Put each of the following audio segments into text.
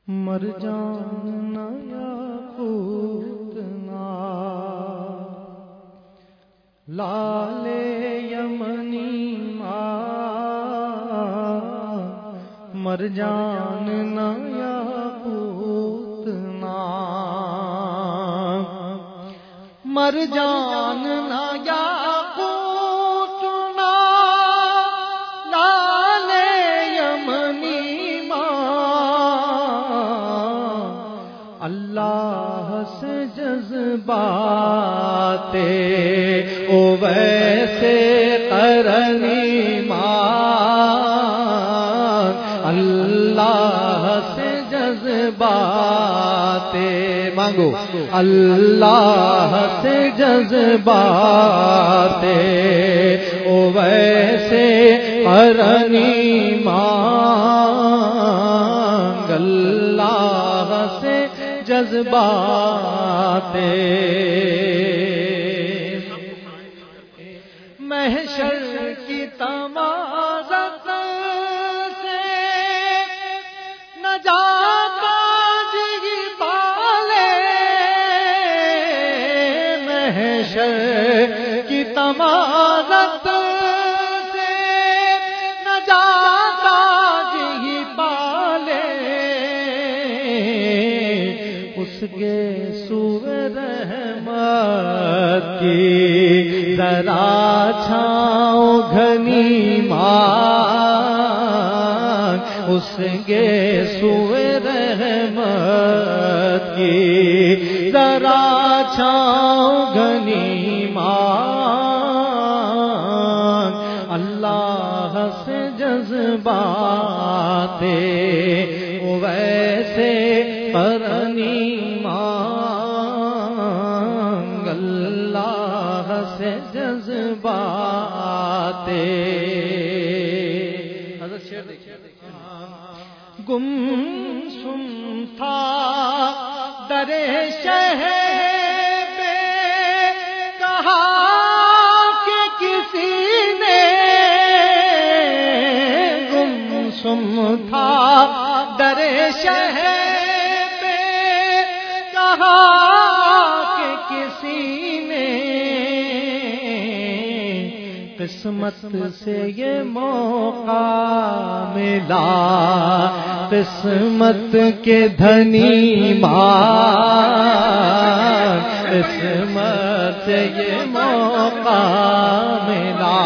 مر جانا یاقوت نا لال یمنی ماں مر جانا یاقوت نا مر جانا یاقوت نا لال یمنی اللہ سے جذبات او ویسے قرنی مان اللہ سے جذبات مانگو اللہ سے جذبات او ویسے قرنی مان اللہ سے جذبات محشر کی تمازت سے نجات جی پالے محشر کی تمازت سے نجات جی پالے اس کے سوئے رحمت کی ذرا چھاؤں گھنی مان اس کے سوئے رحمت کی ذرا چھاؤں گھنی مان اللہ سے جذبات ویسے قرنی مانگ اللہ سے جذبات گم سم تھا در شہر پہ کہا کہ کسی نے گم سم تھا در شہر پہ کہا کہ کسی نے قسمت سے یہ موقع ملا قسمت کے دھنی ماں قسمت سے یہ موقع ملا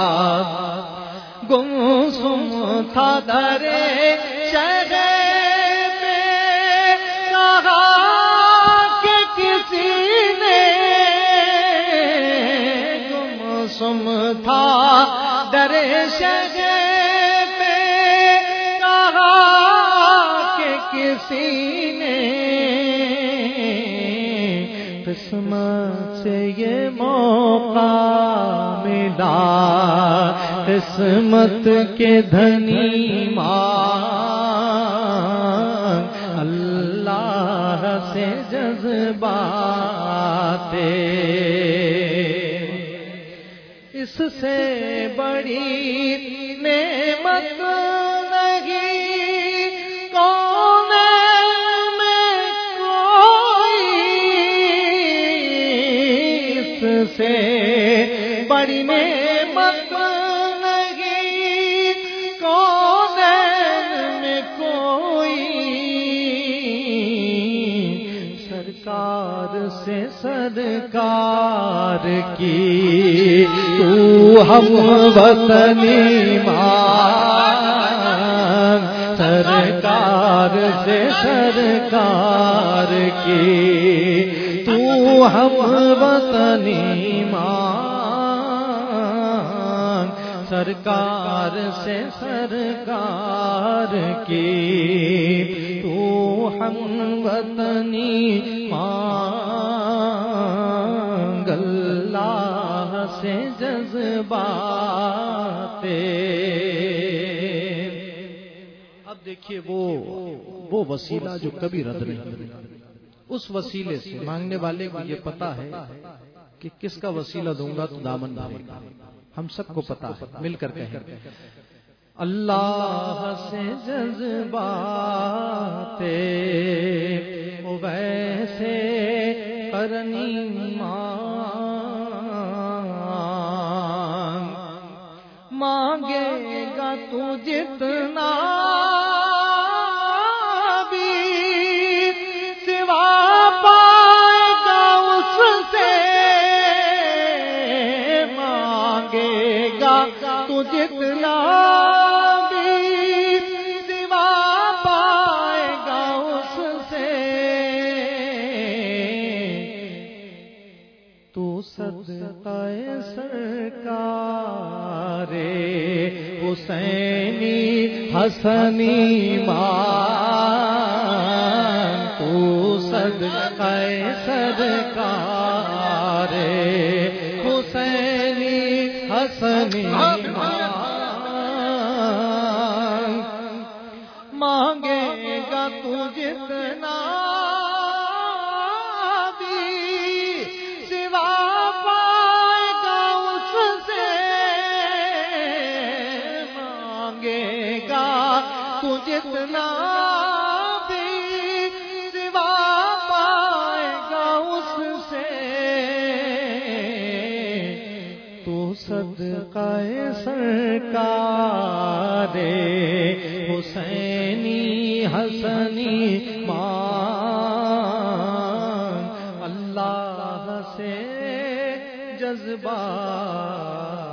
گم سم تھا در شہر میں کہا کہ کسی نے گم سم تھا در شہر میں کہا کہ کسی نے قسمت سے یہ موقع ملا قسمت کے دھنی مان اللہ سے جذبات اس سے بڑی نعمت نہیں کون میں کوئی اس سے بڑی نعمت نہیں کون میں کوئی سرکار سے سرکار کی تو ہم وطنی مان سرکار سے سرکار کی تو ہم وطنی مان سرکار سے سرکار کی تو ہم وطنی مان اللہ سے جذبات اب دیکھیے وہ وسیلہ جو کبھی رد نہیں اس وسیلے سے مانگنے والے کو یہ پتا ہے کہ کس کا وسیلہ دوں گا تو دامن بھرے گا ہم سب کو پتا ہے مل کر کہیں اللہ سے جذبات مانگتے ویسے کرنی مانگے گا تو جتنا بھی سوا پائے گا اس سے مانگے گا تو جتنا بھی سوا پائے گا اس سے تو صدقہ سرکار حسینی حسنی مان تو صدقہ سرکار حسینی حسنی مان مانگے گا تو جتنا جتنا بھی سوا پائے گا اس سے تو صدقہ سرکار حسینی حسنی مان اللہ سے جذبہ